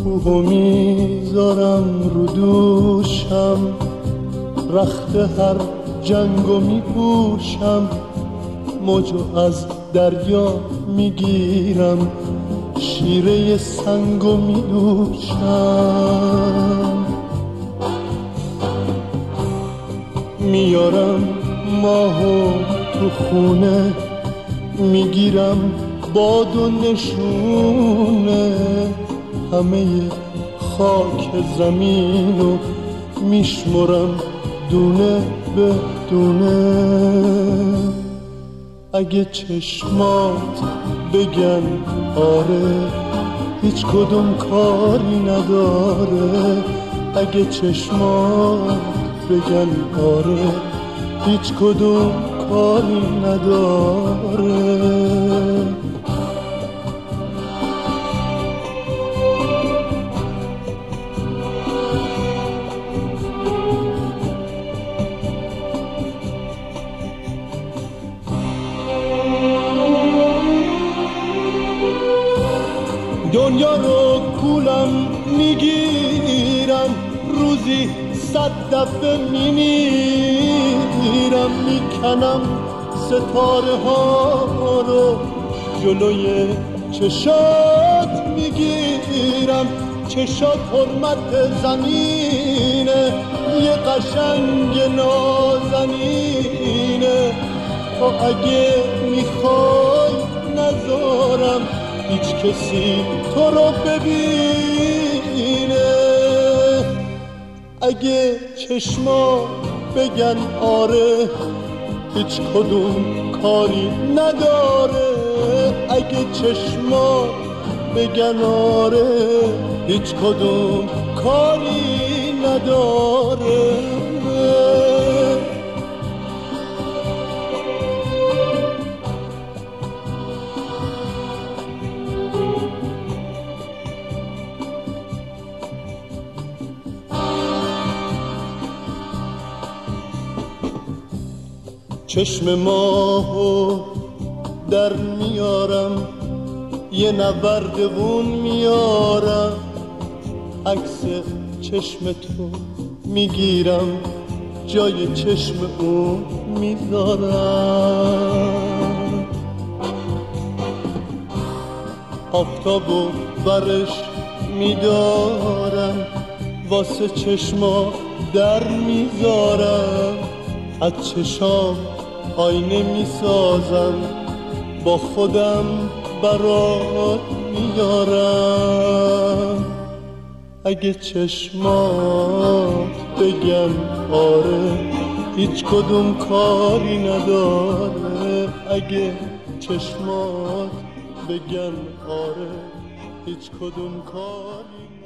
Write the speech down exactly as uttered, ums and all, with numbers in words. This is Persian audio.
کوهو میذارم رو دوشم، رخت هر جنگو میپوشم، موجو از دریا میگیرم، شیره سنگو میدوشم. میارم ماهو تو خونه، میگیرم باد و نشونه، همه خاک زمینو میشمرم دونه به دونه. اگه چشمات بگن آره هیچ کدوم کاری نداره، اگه چشمات بگن آره هیچ کدوم کاری نداره. دنیا رو کولم میگیرم، روزی صد دفعه میمیرم، میکنم ستاره ها رو جلوی چشات میگیرم. چشات حرمت زمینه، یه قشنگ نازنینه، تو اگه میخوای نذارم هیچ کسی تو رو ببینه. اگه چشما بگن آره هیچ کدوم کاری نداره، اگه چشما بگن آره هیچ کدوم کاری نداره. چشم ماهو در میارم، یه نوردون میارم، عکس چشم تو میگیرم، جای چشم اون میذارم. آفتابو برش میدارم، واسه چشما در میذارم، از چشام آینه میسازم، با خودم برات میارم. اگه چشمات بگن آره هیچ کدوم کاری نداره، اگه چشمات بگن آره هیچ کدوم کاری